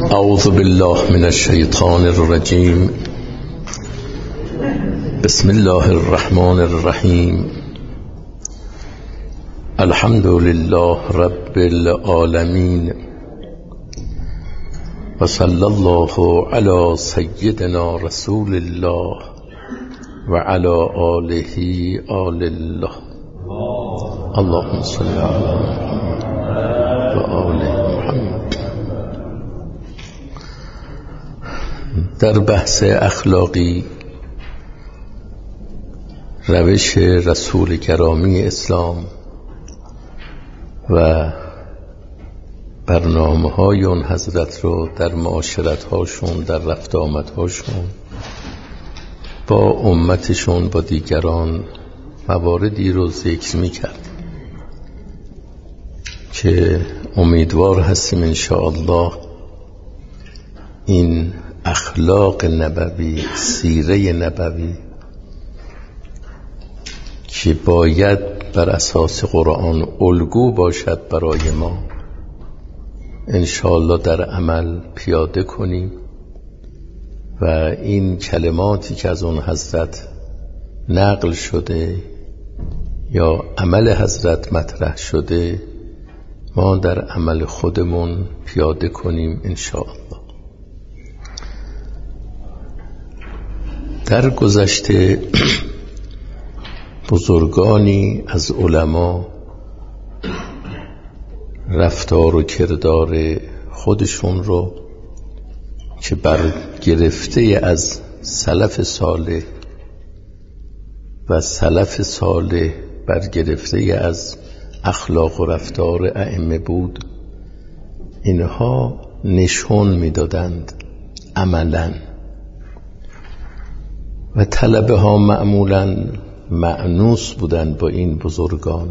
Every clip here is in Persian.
اعوذ بالله من الشیطان الرجیم. بسم الله الرحمن الرحیم. الحمد لله رب العالمین و صلی الله علی سیدنا رسول الله و علی آله آل الله. اللهم صل علی محمد و آل محمد. در بحث اخلاقی روش رسول گرامی اسلام و برنامه‌های اون حضرت رو در معاشرت‌هاشون، در رفت آمدهاشون با امتشون، با دیگران مواردی رو ذکر می‌کرد که امیدوار هستیم انشاءالله این اخلاق نبوی، سیره نبوی که باید بر اساس قرآن الگو باشد برای ما، انشاءالله در عمل پیاده کنیم و این کلماتی که از اون حضرت نقل شده یا عمل حضرت مطرح شده ما در عمل خودمون پیاده کنیم انشاءالله. در گذشته بزرگانی از علما رفتار و کردار خودشون رو که برگرفته از سلف صالح و سلف صالح برگرفته از اخلاق و رفتار ائمه بود، اینها نشون میدادند عملاً و طلبه ها معمولاً مأنوس بودند با این بزرگان،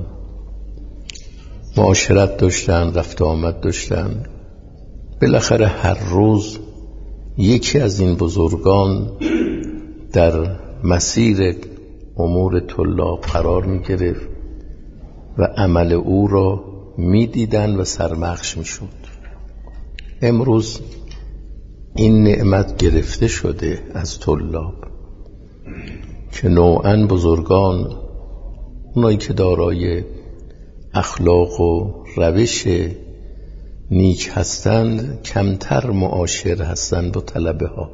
معاشرت داشتن، رفت آمد داشتن. بالاخره هر روز یکی از این بزرگان در مسیر امور طلاب قرار می گرفت و عمل او را می دیدن و سرمخش می شد. امروز این نعمت گرفته شده از طلاب که نوعاً بزرگان، اونایی که دارای اخلاق و روش نیک هستند، کمتر معاشر هستند با طلبه ها.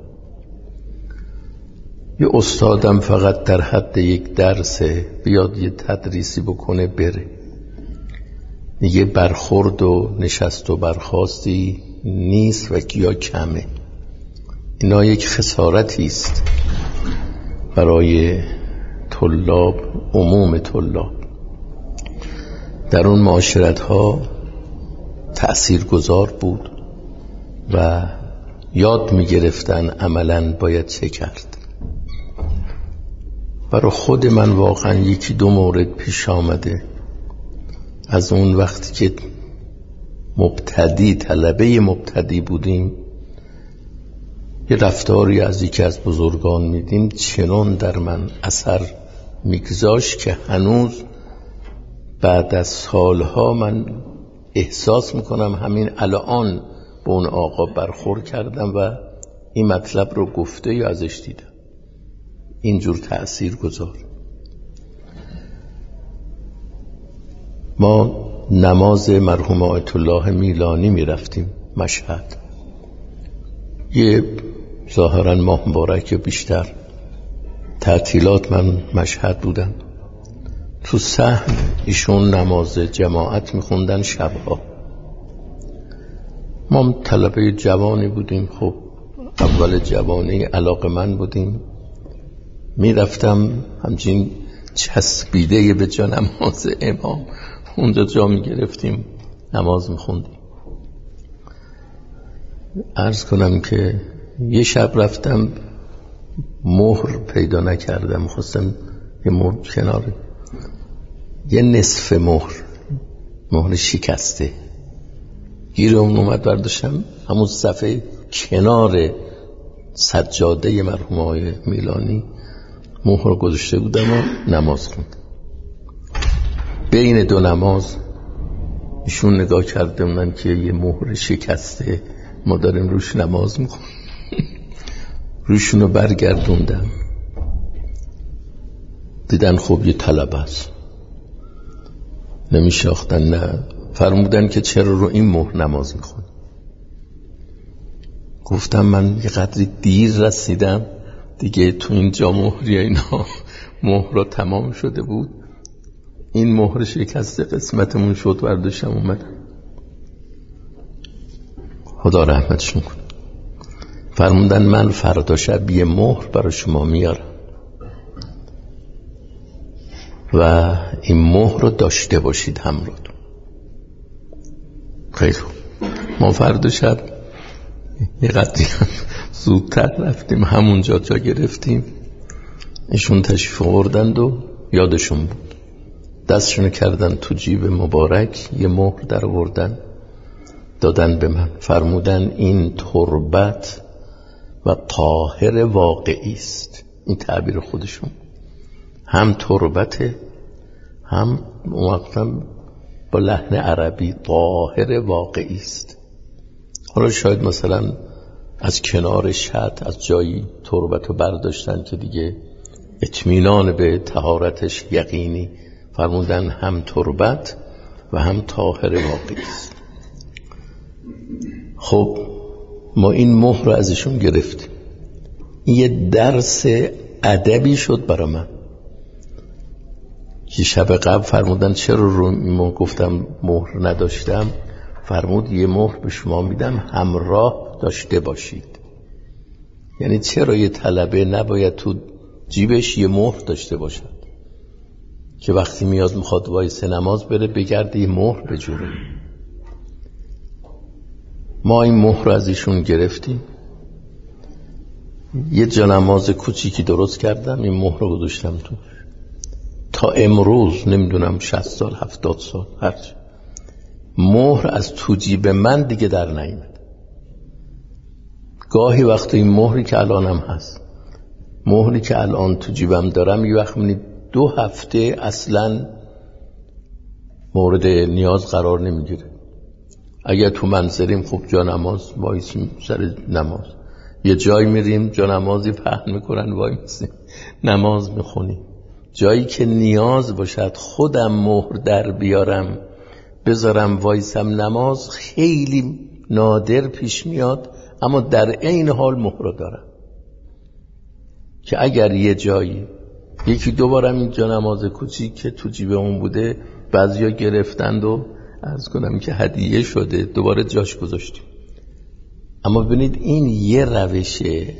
یه استادم فقط در حد یک درسه، بیاد یه تدریسی بکنه بره، یه برخورد و نشست و برخاستی نیست و یا کمه. اینا یک خسارتی است برای طلاب، عموم طلاب. در اون معاشرت ها تأثیر گذار بود و یاد می گرفتن عملاً باید چه کرد. برای خود من واقعاً یکی دو مورد پیش آمده از اون وقتی که مبتدی، طلبه مبتدی بودیم، یه رفتاری از یکی از بزرگان میدیم چنان در من اثر میگذاشت که هنوز بعد از سالها من احساس میکنم همین الان به اون آقا برخورد کردم و این مطلب رو گفته یا ازش دیدم. اینجور تأثیر گذار. ما نماز مرحوم آیت الله میلانی میرفتیم مشهد، یه ظاهرا ماه مبارک بیشتر تعطیلات من مشهد بودم. تو صحن ایشون نماز جماعت میخوندن شبها. ما طلبه جوانی بودیم، خب اول جوانی علاقه من بودیم، میرفتم همچین چسبیده به جا نماز امام، اونجا جا میگرفتیم نماز میخوندیم. عرض کنم که یه شب رفتم مهر پیدا نکردم، خواستم یه مهر کنار، یه نصف مهر شکسته گیر اون اومد، برداشتم همون صفحه کنار سجاده مرحوم آقای میلانی مهر گذاشته بودم و نماز خوندم. بین دو نماز ایشون نگاه کرده بودن که یه مهر شکسته ما داریم روش نماز میخونیم. روشونو برگردوندم، دیدن خب یه طلب هست، نمیشاختن. نه، فرمودن که چرا رو این مهر نماز میخونی. گفتم من یه قدری دیر رسیدم دیگه، تو این جا مهری اینا مهر را تمام شده بود. این مهر شکسته قسمتمون شد، برداشتم اومدم. خدا رحمتشون کن. فرمودن من فردا شب یه مهر برای شما میارم و این مهر رو داشته باشید همراهتون. خیلی خوب. ما فردا شب یه قدری زودتر رفتیم، همونجا جا گرفتیم. ایشون تشریف آوردند و یادشون بود، دستشون کردن تو جیب مبارک، یه مهر در آوردن دادن به من. فرمودن این تربت و طاهر واقعی است. این تعبیر خودشون، هم تربته هم موقتاً با لحن عربی طاهر واقعی است. حالا شاید مثلا از کنار شط از جایی تربت رو برداشتن که دیگه اطمینان به طهارتش یقینی. فرمودن هم تربت و هم طاهر واقعی است. خب ما این مهر رو ازشون گرفتیم. یه درس ادبی شد برای من که شب قبل فرمودن چرا رو ما گفتم مهر نداشتم. فرمود یه مهر به شما میدم همراه داشته باشید. یعنی چرا یه طلبه نباید تو جیبش یه مهر داشته باشد که وقتی میاد میخواد وایسه نماز بره بگرده یه مهر بجوره. ما این مهر رو از ایشون گرفتیم، یه جانماز کوچیکی درست کردم، این مهر رو گذاشتم توش. تا امروز نمیدونم 60 سال 70 سال هرچی، مهر از تو جیب من دیگه در نیامد. گاهی وقت این مهری که الانم هست، مهری که الان تو جیبم دارم، یه وقت منی 2 هفته اصلا مورد نیاز قرار نمیگیره. اگر تو منزلیم خب جا نماز وایسیم سر نماز، یه جایی میریم جا نمازی پهن میکنن وایسیم نماز میخونیم. جایی که نیاز باشد خودم مهر در بیارم بذارم وایسم نماز خیلی نادر پیش میاد، اما در عین حال مهر دارم که اگر یه جایی یکی دوبارم این جا نماز کوچیک که تو جیب اون بوده بعضیا گرفتند و عرض کنم که هدیه شده دوباره جاش گذاشتیم. اما ببینید این یه روش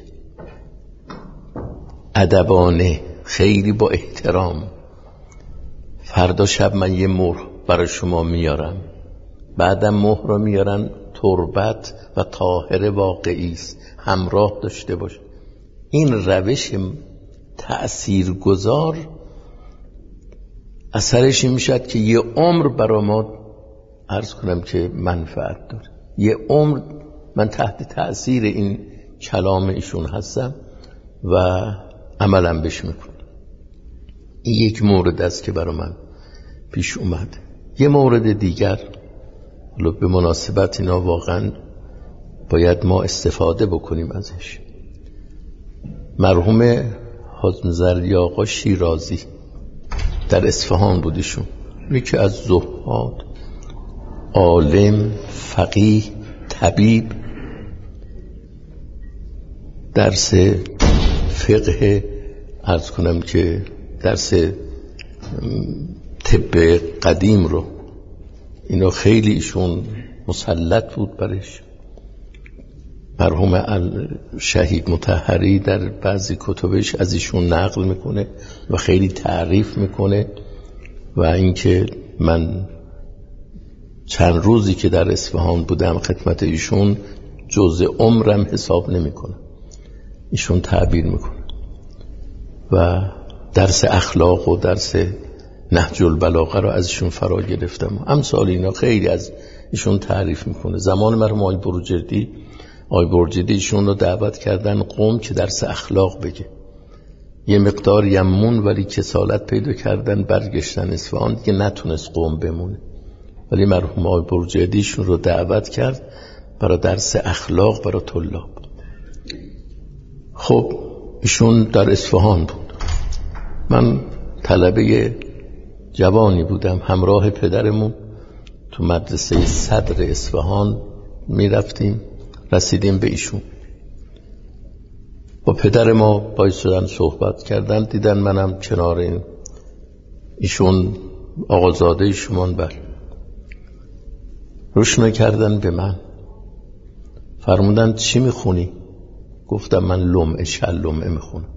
ادبانه خیلی با احترام. فردا شب من یه مهر برای شما میارم، بعدم مهر رو میارن تربت و طاهر واقعی است، همراه داشته باش. این روش تأثیرگذار اثرش این میشد که یه عمر برای ما عرض کنم که منفعت داره. یه عمر من تحت تأثیر این کلام ایشون هستم و عملم بهش میکنم. این یک مورد است که برای من پیش اومد. یه مورد دیگر به مناسبت اینا واقعا باید ما استفاده بکنیم ازش. مرحوم حازم زرعی آقا شیرازی در اصفهان بودشون، یکی از زهاد، عالم، فقیه، طبیب. درس فقه عرض کنم که درس طب قدیم رو اینا خیلی ایشون مسلط بود برش. مرحوم شهید مطهری در بعضی کتبش از ایشون نقل میکنه و خیلی تعریف میکنه. و اینکه من چند روزی که در اصفهان بودم خدمت ایشون جزء عمرم حساب نمیکنه. ایشون تعبیر میکنه و درس اخلاق و درس نهج البلاغه رو از ایشون فرا گرفتم. امثال اینا خیلی از ایشون تعریف میکنه. زمان مرحوم آقای بروجردی ایشون رو دعوت کردن قم که درس اخلاق بگه. یه مقدار یمون ولی کسالت پیدا کردن، برگشتن اصفهان، دیگه نتونست قم بمونه. ولی مرحوم آقای بروجردی ایشون رو دعوت کرد برای درس اخلاق برای طلاب. خب ایشون در اصفهان بود، من طلبه جوانی بودم، همراه پدرمون تو مدرسه صدر اصفهان میرفتیم، رسیدیم به ایشون. با پدر ما باعث شدن صحبت کردن، دیدن منم کنار ایشون آقازاده شمان روشنه کردن به من، فرمودن چی میخونی؟ گفتم من لمعه شلمعه میخونم.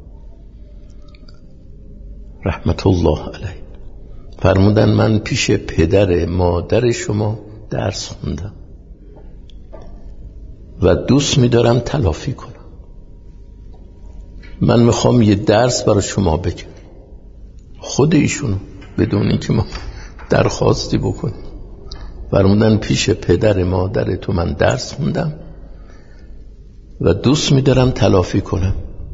رحمت الله علیه فرمودن من پیش پدر مادر شما درس خوندم و دوست میدارم تلافی کنم. من میخوام یه درس برای شما بگم. خود ایشونو بدون اینکه ما درخواستی بکنیم فرمودن پیش پدر مادر تو من درس خوندم و دوست میدارم تلافی کنم.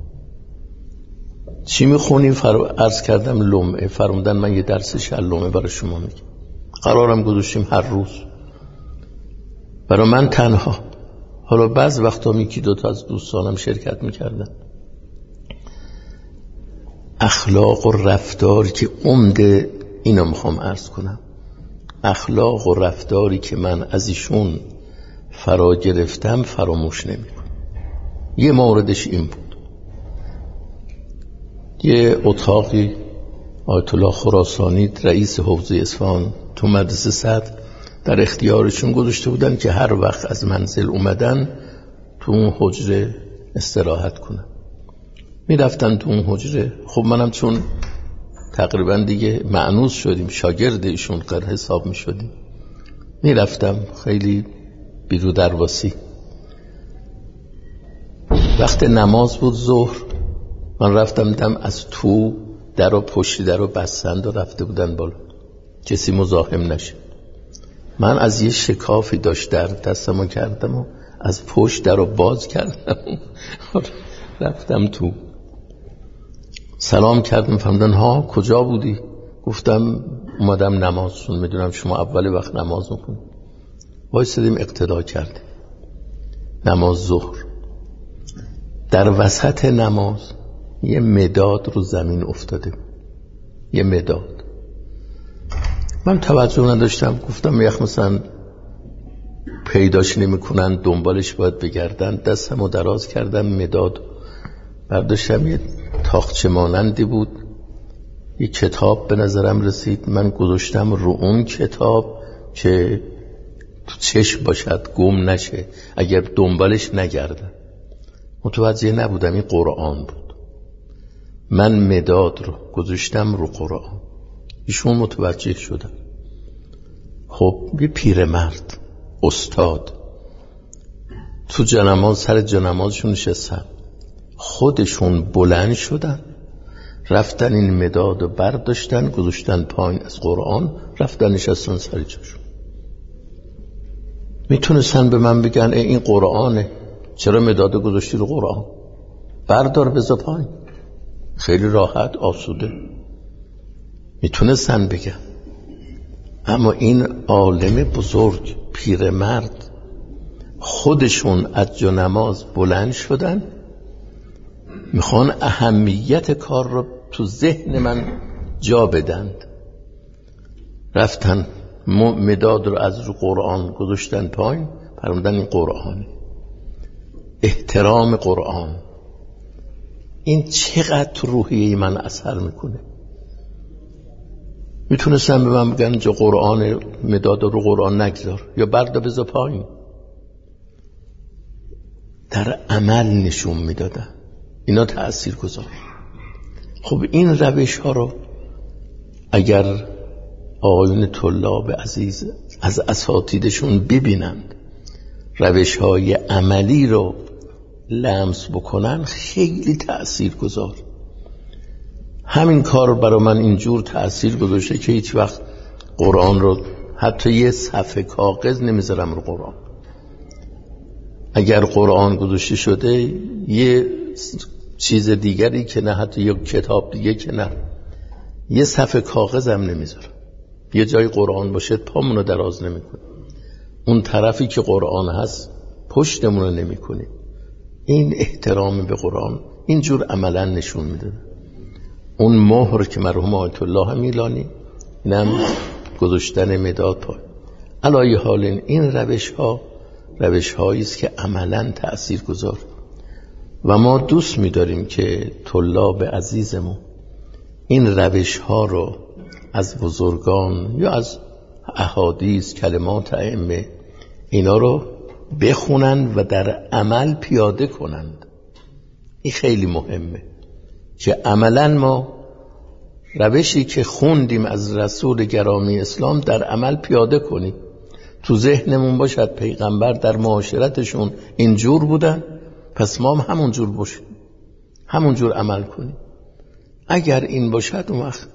چی میخونی؟ عرض کردم لمعه. فرمودن من یه درس شلمعه برای شما میگم. قرارم گذاشتیم هر روز برای من تنها. حالا بعض وقتا یکی دوتا از دوستانم شرکت میکردن. اخلاق و رفتاری که عمده اینو میخوام عرض کنم، اخلاق و رفتاری که من از ایشون فرا گرفتم فراموش نمیکنم. یه موردش این بود، یه اتاقی آیت الله خراسانی رئیس حوزه اصفهان تو مدرسه صدر در اختیارشون گذاشته بودن که هر وقت از منزل اومدن تو اون حجره استراحت کنن. میرفتن تو اون حجره. خب منم چون تقریبا دیگه مأنوس شدیم، شاگرد ایشون قرار حساب می شدیم، میرفتم خیلی بیرو درواسی. وقت نماز بود ظهر، من رفتم دیدم از تو در و پشت در و بستند و رفته بودن بالا، کسی مزاحم نشه. من از یه شکافی داشت در دستمو کردم و از پشت در رو باز کردم رفتم تو. سلام کردم، فرمودن ها کجا بودی؟ گفتم اومدم نمازتون، میدونم شما اول وقت نماز میکنید. وایسادیم اقتدا کردیم. نماز ظهر، در وسط نماز یه مداد رو زمین افتاده، یه مداد. من توجه نداشتم، گفتم یخ مثلا پیداش نمیکنن دنبالش باید بگردن. دستمو دراز کردم، مداد برداشتم، یه تاقچه مانندی بود، یه کتاب به نظرم رسید. من گذاشتم رو اون کتاب که تو چشم باشد، گم نشه، اگر دنبالش نگردن. متوجه نبودم این قرآن بود. من مداد رو گذاشتم رو قرآن، ایشون متوجه شدن. خب یه پیرمرد استاد تو جنماز، سر جنمازشون نشستن، خودشون بلند شدن، رفتن این مداد رو برداشتن گذاشتن پایین از قرآن، رفتن نشستن سر جاشون. میتونستن به من بگن این قرآنه، چرا مداد گذاشتی رو قرآن؟ بردار بذار پایین. خیلی راحت آسوده میتونستن بگن. اما این عالم بزرگ، پیرمرد، خودشون از جا نماز بلند شدن، میخوان اهمیت کار رو تو ذهن من جا بدند. رفتن مداد رو از رو قرآن گذاشتن پایین، فرمودن این قرآن، احترام قرآن. این چقدر تو روحیه من اثر میکنه. میتونستم به من بگن اینجا قرآن، مداد رو قرآن نگذار یا بردا بذار پایین. در عمل نشون میدادن، اینا تأثیر گذار. خب این روش ها رو اگر آقایون طلاب عزیز از اساتیدشون ببینند، روش های عملی رو لمس بکنن، خیلی تأثیر گذار. همین کار برای من اینجور تأثیر گذاشته که هیچ وقت قرآن رو حتی یه صفحه کاغذ نمیذارم رو قرآن. اگر قرآن گذاشته شده یه چیز دیگری که نه، حتی یه کتاب دیگه که نه، یه صفحه کاغذ هم نمیذارم. یه جای قرآن باشه پامونو دراز نمیکنه. اون طرفی که قرآن هست پشتمون رو نمی کنیم. این احترام به قرآن اینجور عملا نشون میده. اون مهر که مرحوم آیت الله میلانی اینم گذاشتن مداد پای. علایه حال این روش هایی است که عملا تأثیر گذار و ما دوست می‌داریم که طلاب عزیزمون این روش ها رو از بزرگان یا از احادیث کلمات ائمه اینا رو بخونن و در عمل پیاده کنند. این خیلی مهمه که عملا ما روشی که خوندیم از رسول گرامی اسلام در عمل پیاده کنیم. تو ذهنمون باشد پیغمبر در معاشرتشون اینجور بودن، پس ما هم همونجور باشیم، همونجور عمل کنیم. اگر این باشد اون وقت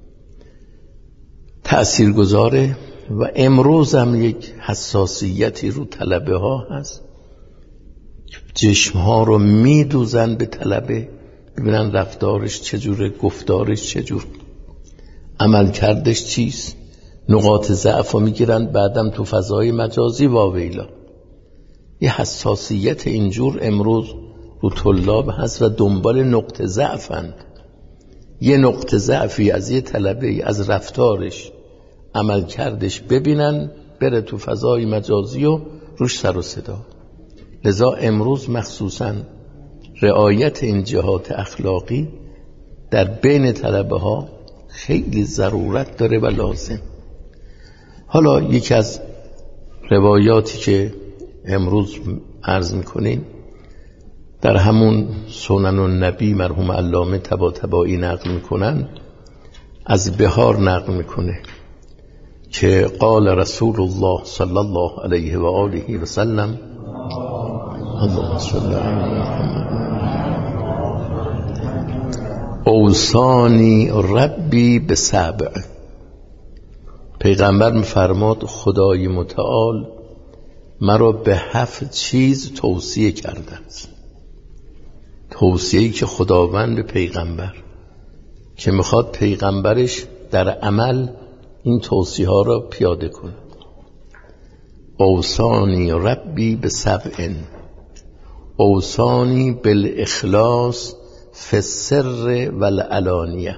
تأثیر گذاره. و امروز هم یک حساسیتی رو طلبه ها هست، چشم ها رو میدوزن به طلبه ببینن رفتارش چجوره، گفتارش چجور، عمل کردش چیست، نقاط ضعف رو میگیرن بعدم تو فضای مجازی واویلا. یه حساسیت اینجور امروز رو طلاب هست و دنبال نقطه ضعفند. یه نقطه ضعفی از یه طلبه از رفتارش عمل کردش ببینن بره تو فضای مجازی و روش سر و صدا. لذا امروز مخصوصا رعایت این جهات اخلاقی در بین طلبه ها خیلی ضرورت داره و لازم. حالا یکی از روایاتی که امروز عرض میکنیم در همون سنن النبی مرحوم علامه طباطبایی نقل میکنن، از بهار نقل میکنه که قال رسول الله صلی الله علیه و آله و سلم اللهم صل علی محمد اوصانی ربی بسبع. پیغمبر میفرماد خدای متعال مرا به 7 چیز توصیه کرده است. توصیه‌ای که خداوند به پیغمبر که میخواد پیغمبرش در عمل این توصیه ها را پیاده کند. اوصانی ربی بسبع، اوصانی بالاخلاص فی السر والعلانیه.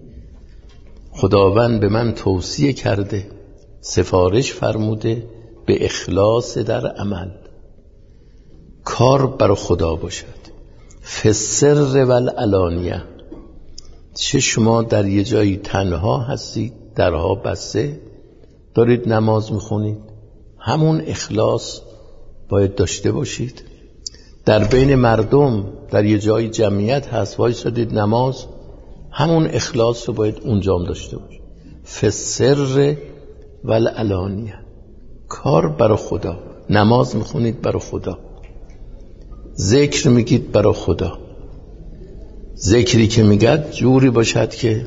خداوند به من توصیه کرده، سفارش فرموده به اخلاص در عمل، کار برای خدا باشد. فی السر والعلانیه، چه شما در یه جایی تنها هستید، درها بسته، دارید نماز میخونید، همون اخلاص باید داشته باشید. در بین مردم در یه جای جمعیت هست وایسادید نماز، همون اخلاص رو باید اونجام داشته باشید. فی السر والعلانیه، کار برای خدا، نماز میخونید برای خدا، ذکر میگید برای خدا. ذکری که میگد جوری باشد که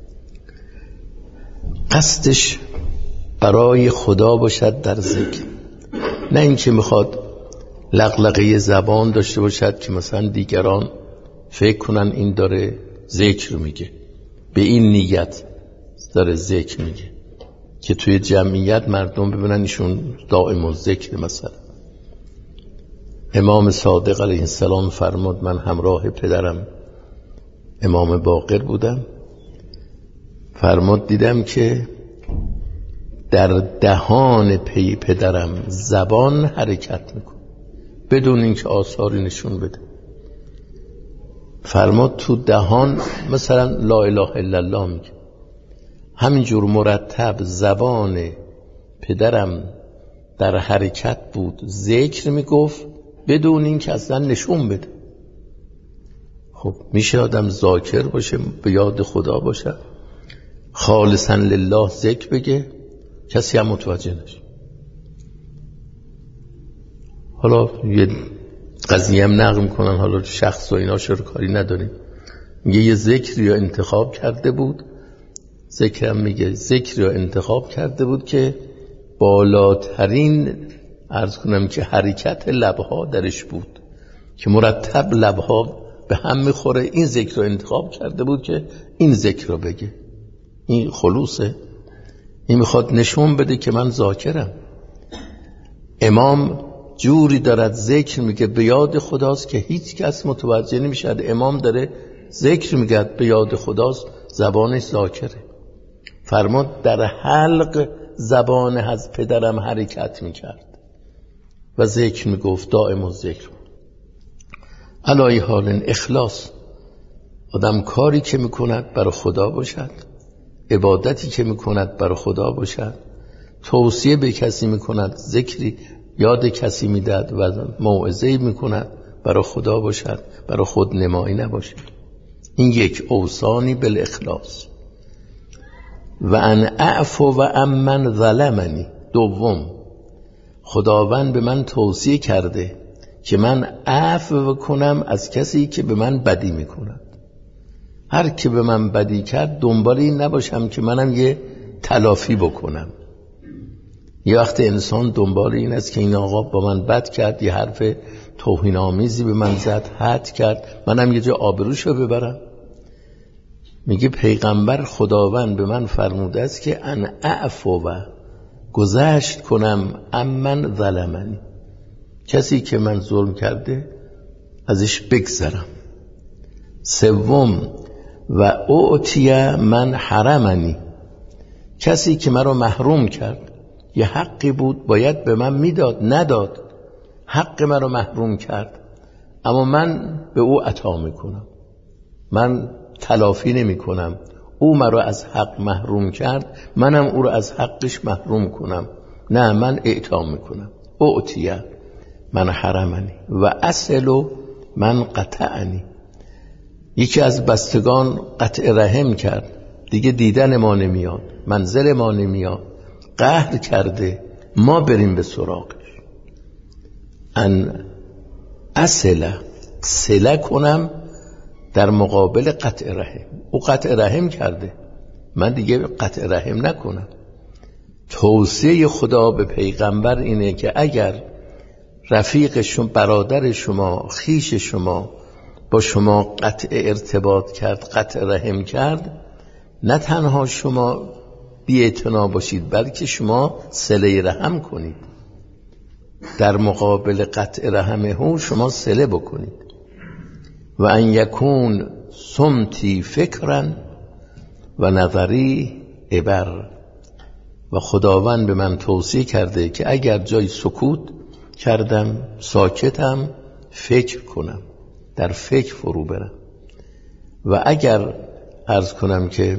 قصدش برای خدا باشد در ذکر، نه اینکه میخواد لغلقه زبان داشته باشد که مثلا دیگران فکر کنن این داره ذکر میگه، به این نیت داره ذکر میگه که توی جمعیت مردم ببینن ایشون دائم الذکر. مثلا امام صادق علیه السلام فرمود من همراه پدرم امام باقر بودم، فرمود دیدم که در دهان پدرم زبان حرکت میکنه بدون اینکه آثاری نشون بده. فرمود تو دهان مثلا لا اله الا الله میگه، همینجور مرتب زبان پدرم در حرکت بود، ذکر میگفت بدون اینکه اصلا نشون بده. خب میشه آدم ذاکر باشه، به یاد خدا باشه، خالصا لله ذکر بگه، کسی هم متوجه نشه. حالا یه قضیه هم نقل میکنن، حالا شخص و اینا شروع کاری نداریم، میگه یه ذکری رو انتخاب کرده بود، ذکرم میگه ذکری رو انتخاب کرده بود که بالاترین عرض کنم که حرکت لبها درش بود، که مرتب لبها به هم میخوره. این ذکر رو انتخاب کرده بود که این ذکر رو بگه. این خلوصه، این میخواد نشون بده که من ذاکرم. امام جوری دارد ذکر میگه به یاد خداست که هیچ کس متوجه نمیشه. امام داره ذکر میگه به یاد خداست، زبانش ذاکره. فرمود در حلق زبان از پدرم حرکت میکرد و ذکر میگفت، دائم و ذکر. علای حال اخلاص، آدم کاری که میکند برای خدا باشد، عبادتی که میکند برای خدا باشد، توصیه به کسی میکند، ذکری یاد کسی میداد و موعظه‌ای میکند برای خدا باشد، برای خود نمایی نباشد. این یک اوصانی بالاخلاص. و ان اعفو و امن ظلمنی. دوم، خداوند به من توصیه کرده که من عفو کنم از کسی که به من بدی میکند. هر که به من بدی کرد دنبال این نباشم که منم یه تلافی بکنم. یه وقت انسان دنبال این است که این آقا با من بد کرد، یه حرف توهین‌آمیزی به من زد، حد کرد، منم یه جا آبروشو ببرم. میگه پیغمبر خداوند به من فرموده است که ان اعفو و گذشت کنم امن ظلمنی، کسی که من ظلم کرده ازش بگذرم. سوم، و اعطی من حرمنی، کسی که من رو محروم کرد، یه حقی بود باید به من میداد، نداد، حق من رو محروم کرد، اما من به او عطا میکنم، من تلافی نمی کنم. او من رو از حق محروم کرد، منم او رو از حقش محروم کنم، نه، من اعطا میکنم. اعطی من حرمنی و اصلو من قطعنی، یکی از بستگان قطع رحم کرد، دیگه دیدن ما نمیاد، منزل ما نمیاد، قهر کرده، ما بریم به سراغش. ان صله کنم در مقابل قطع رحم. او قطع رحم کرده، من دیگه قطع رحم نکنم. توصیه خدا به پیغمبر اینه که اگر رفیق شما، برادر شما، خیش شما با شما قطع ارتباط کرد، قطع رحم کرد، نه تنها شما بی‌اعتنا باشید، بلکه شما صله رحم کنید. در مقابل قطع رحمه شما صله بکنید. و ان یکون صمتی فکرا و نظری عبر، و خداوند به من توصیه کرده که اگر جای سکوت کردم، ساکتم، فکر کنم، در فکر فرو برم. و اگر عرض کنم که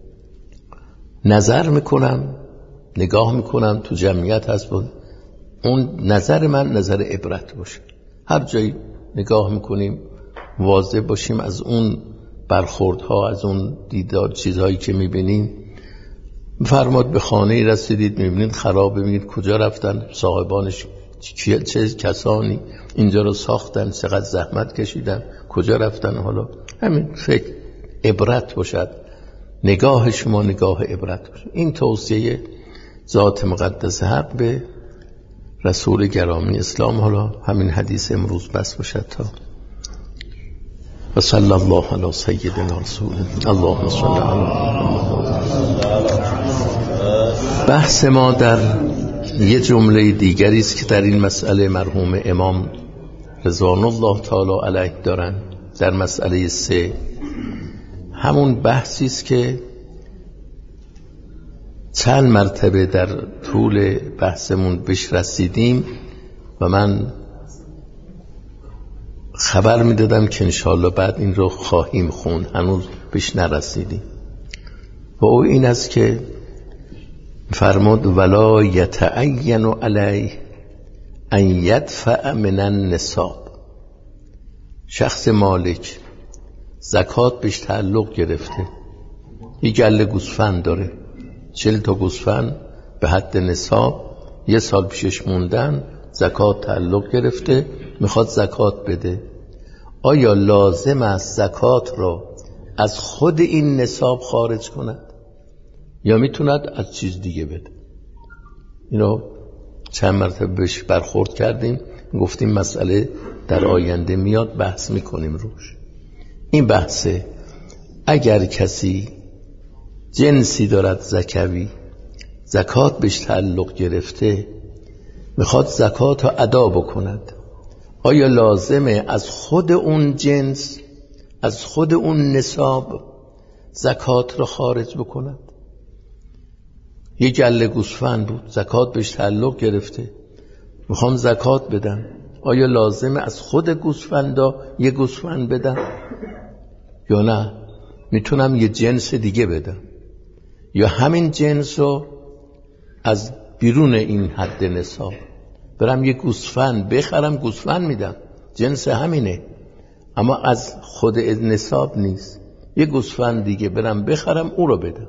نظر میکنم، نگاه میکنم، تو جمعیت هست بود، اون نظر من نظر عبرت باشه. هر جایی نگاه میکنیم واضح باشیم از اون برخوردها، از اون دیدار چیزهایی که میبینیم. فرماد به خانه رسیدید میبینید خرابه، میگید کجا رفتن صاحبانش، چه کسانی اینجا رو ساختن، چقدر زحمت کشیدن، کجا رفتن. حالا همین فکر عبرت باشد، نگاه شما نگاه عبرت باشد. این توصیه ذات مقدس حق به رسول گرامی اسلام. حالا همین حدیث امروز بس باشد تا و صلی الله علی سیدنا رسول اللهم صل علی محمد. بحث ما در یه جمله دیگری است که در این مسئله مرحوم امام رضوان الله تعالی علیه دارن، در مسئله 3 همون بحثی است که چند مرتبه در طول بحثمون بهش رسیدیم و من خبر میدادم که انشاءالله بعد این رو خواهیم خون، هنوز بهش نرسیدیم. و او این است که فرمود ولا یتعین علیه ان یدفع من النصاب. شخص مالک زکات بهش تعلق گرفته، یک گله گوسفند داره، 40 تا گوسفند به حد نصاب، 1 سال پیشش موندن، زکات تعلق گرفته، میخواد زکات بده. آیا لازم است زکات را از خود این نصاب خارج کند یا میتوند از چیز دیگه بده؟ اینو چند مرتبه بهش برخورد کردیم، گفتیم مسئله در آینده میاد، بحث میکنیم روش. این بحثه اگر کسی جنسی دارد زکوی، زکات بهش تعلق گرفته میخواد زکات رو ادا بکند، آیا لازمه از خود اون جنس، از خود اون نصاب زکات رو خارج بکند؟ یه گله گوسفند بود، زکات بهش تعلق گرفته، میخوام زکات بدم، آیا لازمه از خود گوسفندا یه گوسفند بدم یا نه میتونم یه جنس دیگه بدم، یا همین جنس رو از بیرون این حد نصاب برم یه گوسفند بخرم، گوسفند میدم، جنس همینه اما از خود نصاب نیست، یه گوسفند دیگه برم بخرم او رو بدم،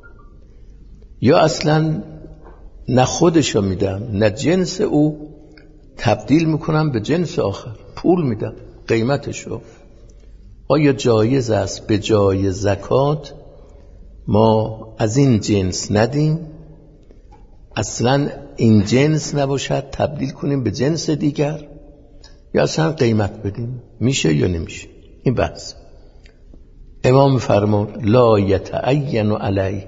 یا اصلا نه خودشو میدم نه جنس او، تبدیل میکنم به جنس آخر، پول میدم قیمتشو. آیا جایز است به جای زکات ما از این جنس ندیم، اصلا این جنس نباشد تبدیل کنیم به جنس دیگر، یا اصلا قیمت بدیم؟ میشه یا نمیشه؟ این بحث. امام فرمود لا یتعین علیه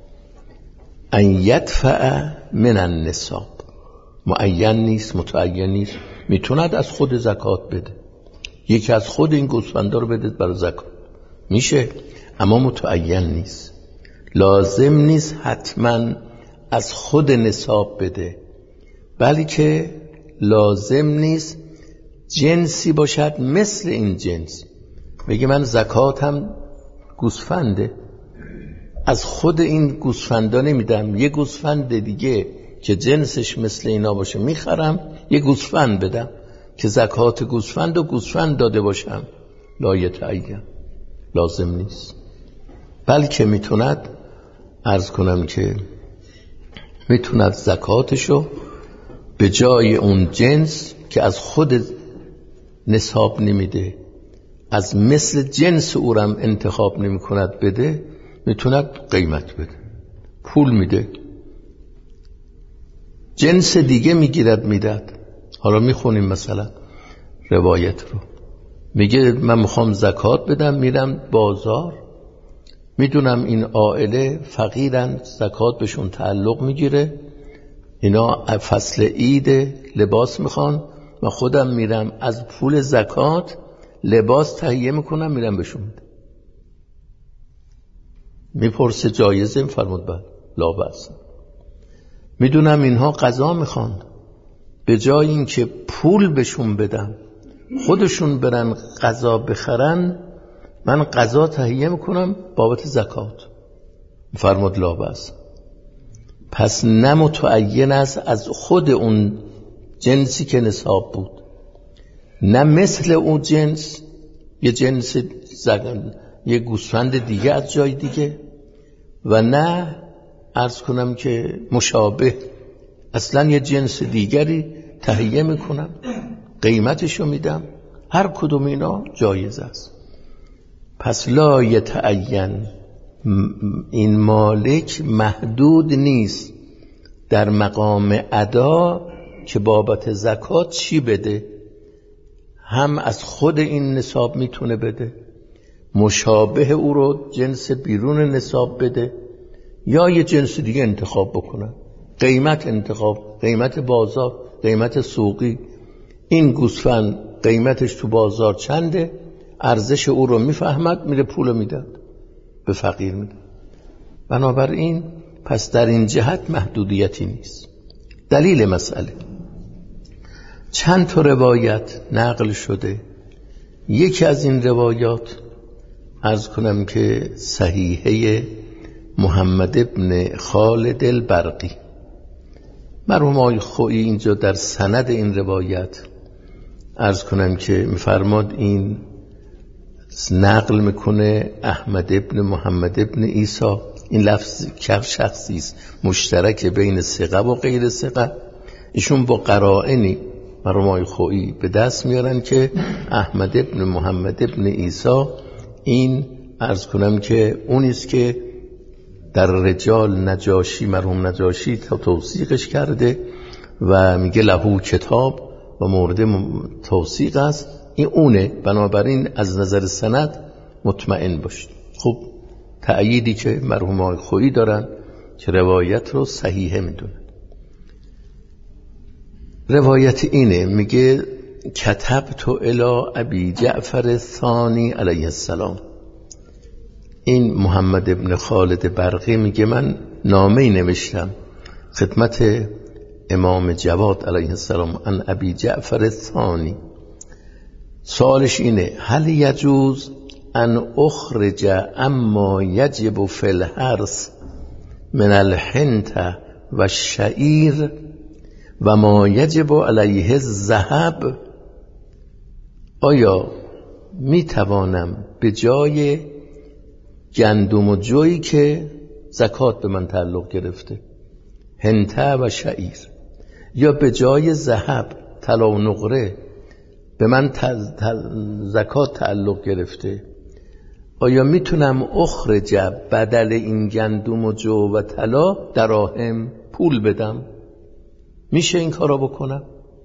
ان یدفع من النصاب، معین نیست، متعین نیست، میتوند از خود زکات بده، یکی از خود این گوسفندا رو بده برای زکات، میشه، اما متعین نیست، لازم نیست حتما از خود نصاب بده، بلکه لازم نیست جنسی باشد مثل این جنس، بگه من زکاتم گوسفنده، از خود این گوسفندا نمیدم، یه گوسفند دیگه که جنسش مثل اینا باشه میخرم، یه گوسفند بدم که زکات گوسفند و گوسفند داده باشم. لا یتعین، لازم نیست، بلکه میتوند، عرض کنم که میتوند زکاتشو به جای اون جنس که از خود نصاب نمیده، از مثل جنس او رم انتخاب نمی کند بده، میتوند قیمت بده، پول میده، جنس دیگه میگیرد میداد. حالا میخونیم مثلا روایت رو، میگه من میخوام زکات بدم، میرم بازار، میدونم این عائله فقیرن، زکات بهشون تعلق میگیره، اینا فصل عید لباس میخوان، من خودم میرم از پول زکات لباس تهیه میکنم میرم بهشون میدم. میپرسه جایزه؟ فرمود بله، لا بأس. میدونم اینها غذا میخوان، به جای اینکه پول بهشون بدم خودشون برن غذا بخرن، من غذا تهیه میکنم بابت زکات. فرمود لا بأس. پس نه متعین است از خود اون جنسی که نصاب بود، نه مثل اون جنس، یه جنس یه گوسفند دیگه از جای دیگه، و نه عرض کنم که مشابه، اصلا یه جنس دیگری تهیه میکنم قیمتشو میدم. هر کدوم اینا جایز است. پس لا یتعین، این مالک محدود نیست در مقام ادا که بابت زکات چی بده، هم از خود این نصاب میتونه بده، مشابه او رو جنس بیرون نصاب بده، یا یه جنس دیگه انتخاب بکنه، قیمت انتخاب، قیمت بازار، قیمت سوقی، این گوسفند قیمتش تو بازار چنده، ارزش او رو میفهمد، میره پول میداد به فقیر میده. بنابراین پس در این جهت محدودیتی نیست. دلیل مسئله، چند تا روایت نقل شده، یکی از این روایات عرض کنم که صحیحه محمد ابن خالد البرقی، مرحوم آقای خویی اینجا در سند این روایت عرض کنم که میفرماد این نقل میکنه احمد ابن محمد ابن عیسی، این لفظ که شخصی است مشترک بین ثقه و غیر ثقه، ایشون با قرائنی مرحوم آقای خویی به دست میارن که احمد ابن محمد ابن عیسی این عرض کنم که اونیست که در رجال نجاشی، مرحوم نجاشی توثیقش کرده و میگه لهو کتاب و مورد توثیق است، این اونه. بنابراین از نظر سند مطمئن باشید. خب تأییدی که مرحوم آقای خویی دارن که روایت رو صحیحه میدونن. روایت اینه، میگه کتبت الی ابی جعفر الثانی علیه السلام. این محمد ابن خالد برقی میگه من نامه‌ای نوشتم خدمت امام جواد علیه السلام عن ابی جعفر الثانی. سوالش اینه هل یجوز ان اخرج اما یجب فی الحرث من الحنطه و الشعیر و ما یجب علیه الذهب؟ آیا می توانم به جای گندم و جویی که زکات به من تعلق گرفته، حنطه و شعیر، یا به جای ذهب، طلا و نقره به من زکات تعلق گرفته، آیا میتونم اخرج بدل این گندم و جو و طلا دراهم پول بدم؟ میشه این کارا بکنم؟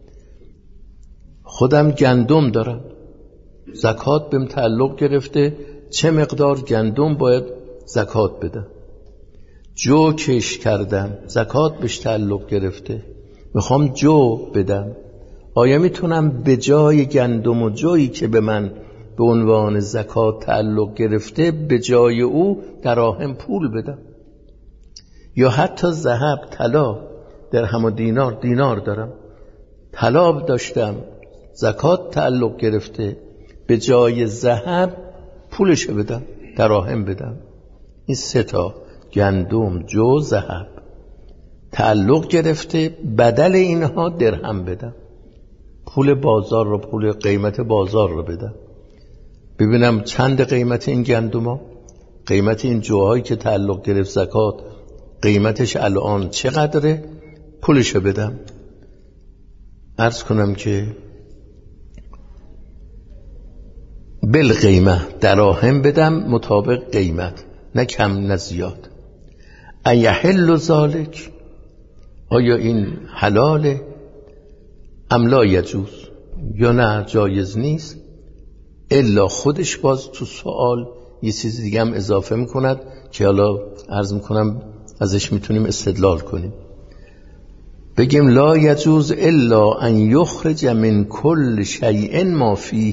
خودم گندم دارم، زکات بهم تعلق گرفته، چه مقدار گندم باید زکات بدم؟ جو کش کردم، زکات بهش تعلق گرفته، میخوام جو بدم، آیا میتونم به جای گندم و جویی که به من به عنوان زکات تعلق گرفته به جای او دراهم پول بدم؟ یا حتی ذهب، طلا، درهم و دینار دارم، طلا داشتم، زکات تعلق گرفته، به جای ذهب پولشو بدم، دراهم بدم. این سه تا گندم، جو، ذهب تعلق گرفته، بدل اینها درهم بدم، پول بازار رو، پول قیمت بازار رو بدم، ببینم چند قیمت این گندما، قیمت این جوهایی که تعلق گرفت زکات قیمتش الان چقدره، پولشو بدم. عرض کنم که بالقیمه دراهم بدم مطابق قیمت، نه کم نه زیاد. ایحل ذالک، آیا این حلاله؟ ام لا یجوز، یا نه جایز نیست؟ الا خودش باز تو سوال یه چیز دیگه هم اضافه میکند که حالا عرض میکنم ازش میتونیم استدلال کنیم. بگیم لا یجوز الا ان یخرج من کل شیء ما فیه،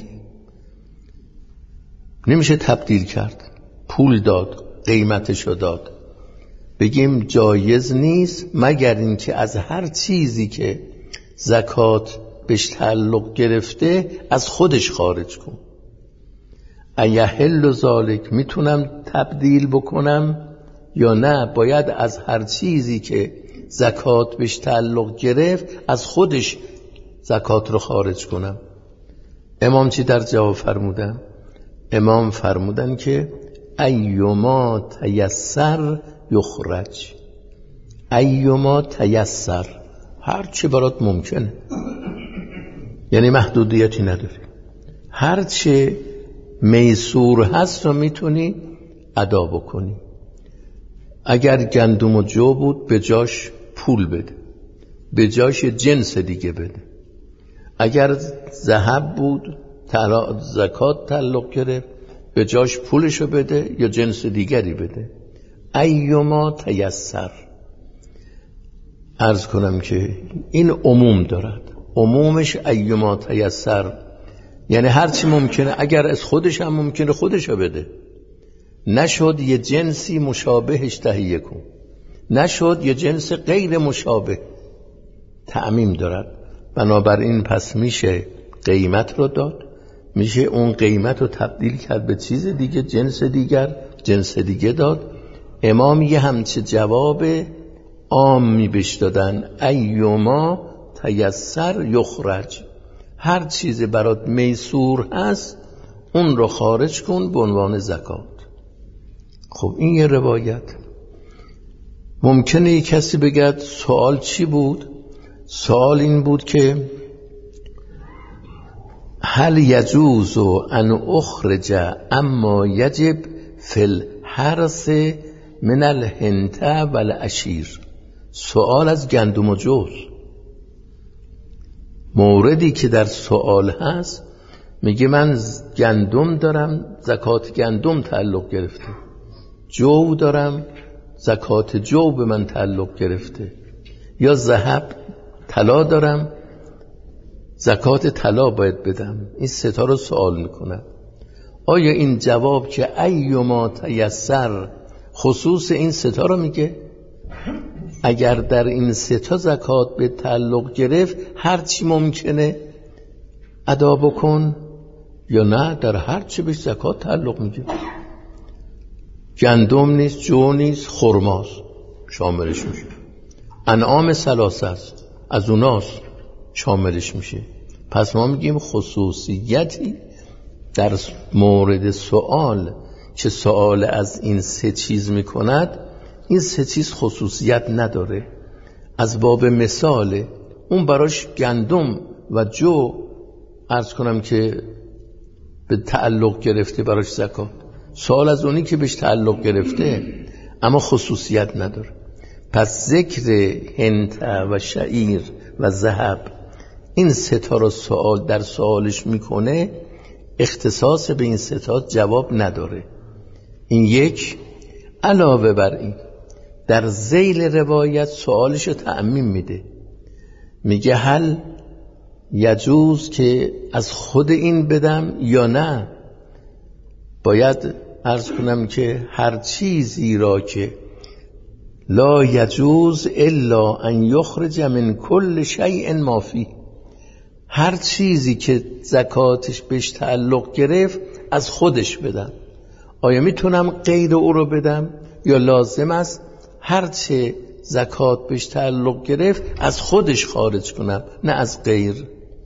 نمیشه تبدیل کرد، پول داد، قیمتشو داد. بگیم جایز نیست مگر اینکه از هر چیزی که زکات بهش تعلق گرفته از خودش خارج کن. ایحل ذالک، میتونم تبدیل بکنم یا نه باید از هر چیزی که زکات بهش تعلق گرفت از خودش زکات رو خارج کنم؟ امام چی در جواب فرمودن؟ امام فرمودن که ایما تیسر یخرج، ایما تیسر، هر چی برات ممکنه، یعنی محدودیتی نداری، هر چی میسور هست رو میتونی ادا بکنی. اگر گندم و جو بود به جاش پول بده، به جاش جنس دیگه بده. اگر ذهب بود زکات تعلق گرفت، به جاش پولشو بده یا جنس دیگری بده. ایما تیسر. عرض کنم که این عموم دارد، عمومش ایما تیسر، یعنی هرچی ممکنه، اگر از خودش هم ممکنه خودشو بده، نشد یه جنسی مشابهش تهیه کن، نشد یه جنس غیر مشابه، تعمیم دارد. بنابراین پس میشه قیمت رو داد، میشه اون قیمت رو تبدیل کرد به چیز دیگه، جنس دیگر، جنس دیگه داد. امام یه همچه جواب عامی بهش دادن، ایما تیسر یخرج، هر چیز برات میسور هست اون رو خارج کن به عنوان زکات. خب این یه روایت. ممکنه یک کسی بگه سوال چی بود؟ سوال این بود که هل یجوز ان اخرج اما یجب فی الحرث من الحنطه و العشیر. سوال از گندم و جوز. موردی که در سوال هست میگه من گندم دارم، زکات گندم تعلق گرفته، جو دارم، زکات جو به من تعلق گرفته، یا ذهب طلا دارم، زکات طلا باید بدم. این سه تا رو سوال میکنن. آیا این جواب که ایما تیسر خصوص این سه تا رو میگه؟ اگر در این سه تا زکات به تعلق گرفت هر چی ممکنه ادا بکن، یا نه در هر چی به زکات تعلق میگه؟ گندم نیست، جو نیست، خرماست شاملش میشه. انعام ثلاثه است، از اوناست شاملش میشه. پس ما میگیم خصوصیتی در مورد سوال که سوال از این سه چیز میکند، این سه چیز خصوصیت نداره. از باب مثال اون براش گندم و جو عرض کنم که به تعلق گرفته براش زکات، سوال از اونی که بهش تعلق گرفته اما خصوصیت نداره. پس ذکر هنت و شعیر و ذهب این سه تا رو سوال در سوالش میکنه، اختصاص به این سه تا جواب نداره. این یک. علاوه بر این در ذیل روایت سوالش رو تعمیم میده، میگه هل یجوز که از خود این بدم یا نه؟ باید عرض کنم که هر چیزی را که لا یجوز الا ان یخرج من کل شیء ما فیه، هر چیزی که زکاتش بهش تعلق گرفت از خودش بدم. آیا میتونم غیر او رو بدم یا لازم است هر چه زکات بهش تعلق گرفت از خودش خارج کنم نه از غیر؟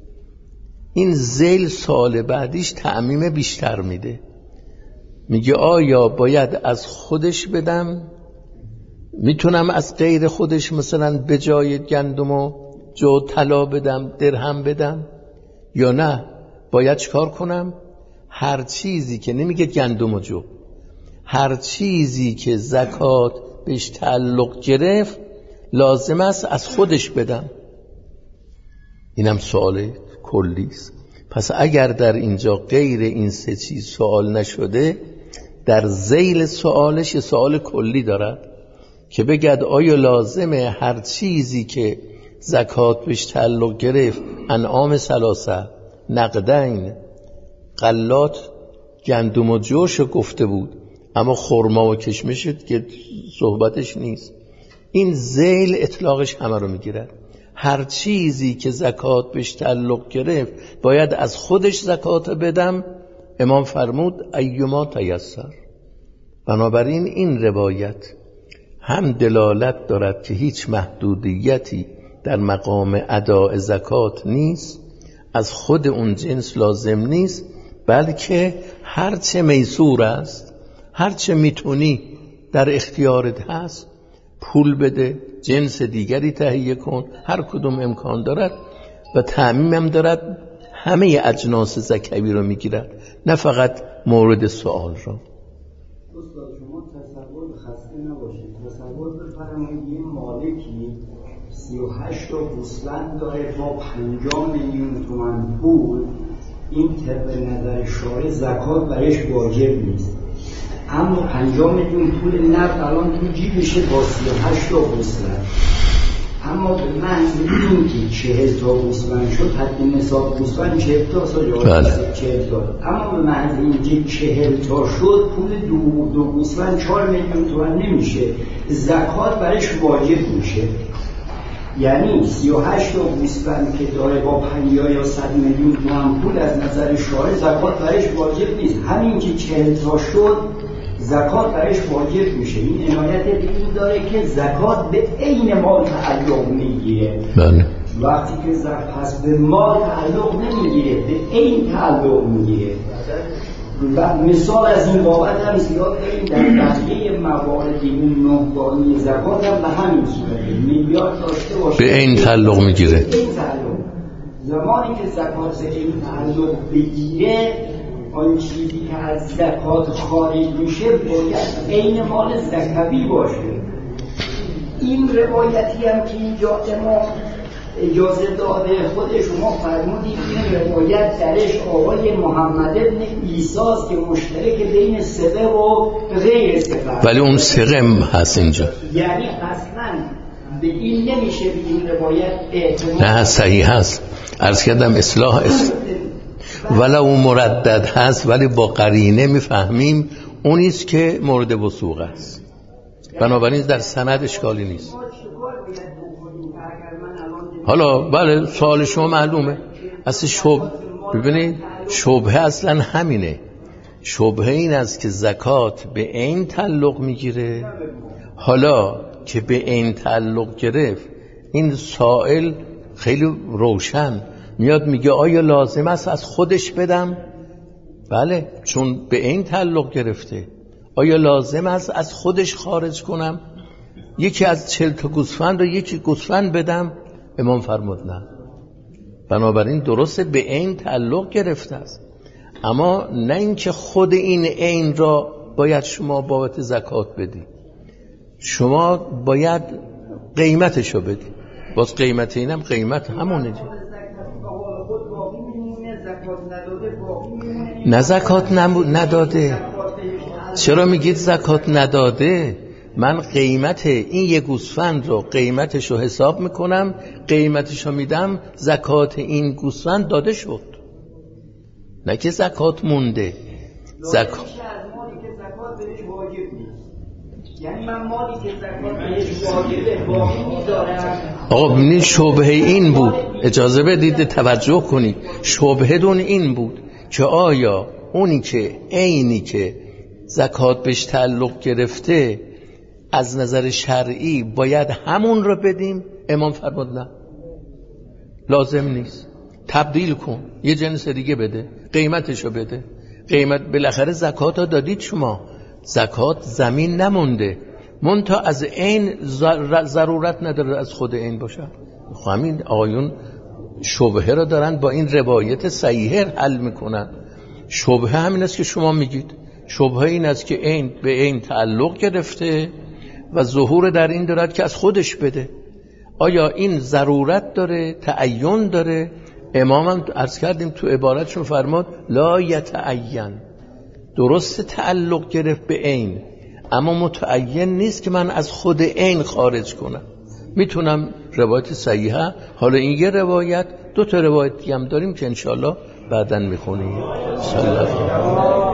این ذیل سال بعدیش تعمیم بیشتر میده، میگه آیا باید از خودش بدم، میتونم از غیر خودش مثلا به جای گندم و جو طلا بدم، درهم بدم، یا نه باید چکار کنم؟ هر چیزی که نمیگه گندم و جو، هر چیزی که زکات بهش تعلق گرفت لازم است از خودش بدم. اینم سوال کلی است. پس اگر در اینجا غیر این سه چیز سوال نشده، در ذیل سوالش سوال کلی دارد که بگد آیا لازمه هر چیزی که زکات بهش تعلق گرفت، انعام ثلاثه، نقدین، غلات، گندم و جوش گفته بود، اما خرما و کشمش که صحبتش نیست. این ذیل اطلاقش همه رو میگیرد. هر چیزی که زکات بهش تعلق گرفت باید از خودش زکات بدم. امام فرمود ایما تیسر. بنابراین این روایت هم دلالت دارد که هیچ محدودیتی در مقام اداء زکات نیست، از خود اون جنس لازم نیست، بلکه هرچه میسور است، هرچه میتونی در اختیارت هست پول بده، جنس دیگری تهیه کن، هر کدوم امکان دارد و تعمیم هم دارد، همه اجناس زکوی رو میگیرد، نه فقط مورد سوال رو. استاد شما تصور خسته نباشید، تصور بفرمایید یه مالکی 38 تا گوسفند داره با 50 میلیون تومان پول، این طبق نظر شارع زکات برایش واجب نیست، اما 50 میلیون پول نقد الان تو جیبشه با 38 تا گوسفند، اما به محض اینکه 40 تا گوسفند شد، حد نصاب گوسفند 40 تا یا 40 تا، اما به محض اینکه 40 تا شد پول دو گوسفند 4 میلیون تومان نمیشه، زکات برایش واجب میشه. یعنی 38 تا گوسفند که داره با 50 یا 100 میلیون تومان پول از نظر شارع زکات برایش واجب نیست، همین که 40 تا شد زکات برایش واجب میشه. این عنایت این داره که زکات به عین مال تعلق میگیره. وقتی که پس به مال تعلق نمیگیره، به عین تعلق میگیره. و مثال از این بابت هم زیاد داریم در بقیه موارد این 9 بانی زکات هم به همین صورته، میلیارد داشته باشه به عین تعلق میگیره. زمانی که زکات به عین تعلق بگیره، آن چیزی که از زکات خارج میشه باید عین مال زکوی باشه. این روایتی هم که اینجا امام اجازه داده، خود شما فرمودید این روایت درش آقای محمد بن عیسی‌است که مشترک بین ثقه و غیر ثقه، ولی اون ثقه هست اینجا، یعنی اصلا به این نمیشه به این روایت اعتماد. نه صحیح هست، عرض کردم اصلاح ولو مردد هست، ولی با قرینه میفهمیم اونیست که مورد وثوق است، بنابراین در سند اشکالی نیست. حالا بله سوال شما معلومه. اصلا ببینید شبهه اصلا همینه. شبهه این است که زکات به عین تعلق میگیره. حالا که به عین تعلق گرفت، این سائل خیلی روشن میاد میگه آیا لازم است از خودش بدم؟ بله، چون به عین تعلق گرفته. آیا لازم است از خودش خارج کنم؟ یکی از 40 تا گوسفند رو یکی گوسفند بدم؟ امام فرمود نه. بنابراین درسته به عین تعلق گرفته است، اما نه اینکه خود این عین را باید شما بابت زکات بدی، شما باید قیمتشو بدی. باز قیمت اینم قیمت همونه. نه زکات نداده. چرا میگید زکات نداده؟ من قیمت این یک گوسفند رو قیمتشو حساب میکنم، قیمتشو میدم، زکات این گوسفند داده شد، نه که زکات مونده. زکات یعنی من مالی که زکات بهش واجبه باقی میذارم. آقا ببینید شبهه این بود، اجازه بدید توجه کنید. شبهه دون این بود که آیا اونی که عینی که زکات بهش تعلق گرفته از نظر شرعی باید همون رو بدیم؟ امام فرمود نه، لازم نیست، تبدیل کن، یه جنس دیگه بده، قیمتشو بده. قیمت بالاخره زکات ها دادید شما، زکات زمین نمونده، منتها از عین ضرورت نداره از خود عین باشه. همین آقایون شبهه رو دارن با این روایت صحیحه حل میکنن. شبهه همین است که شما میگید. شبهه این است که عین به عین تعلق گرفته و ظهور در این دارد که از خودش بده. آیا این ضرورت داره، تعین داره؟ امام هم عرض کردیم تو عبارتشون فرماد لا یتعین. درست تعلق گرفت به عین، اما متعین نیست که من از خود عین خارج کنم. میتونم روایت صحیحه، حالا این یه روایت، 2 تا روایت دیگه هم داریم که انشالله بعداً میخونیم. صلی الله علیه و